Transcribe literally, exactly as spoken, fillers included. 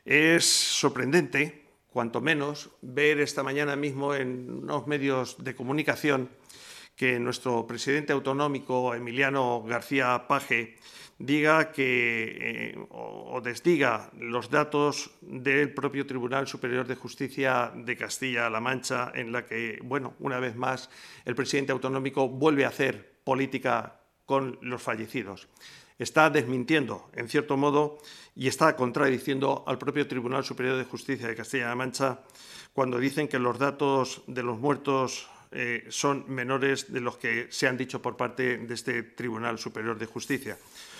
Es sorprendente, cuanto menos, ver esta mañana mismo en unos medios de comunicación que nuestro presidente autonómico, Emiliano García Paje, diga que eh, o, o desdiga los datos del propio Tribunal Superior de Justicia de Castilla-La Mancha, en la que, bueno, una vez más, el presidente autonómico vuelve a hacer política con los fallecidos. Está desmintiendo, en cierto modo, y está contradiciendo al propio Tribunal Superior de Justicia de Castilla-La Mancha cuando dicen que los datos de los muertos eh, son menores de los que se han dicho por parte de este Tribunal Superior de Justicia.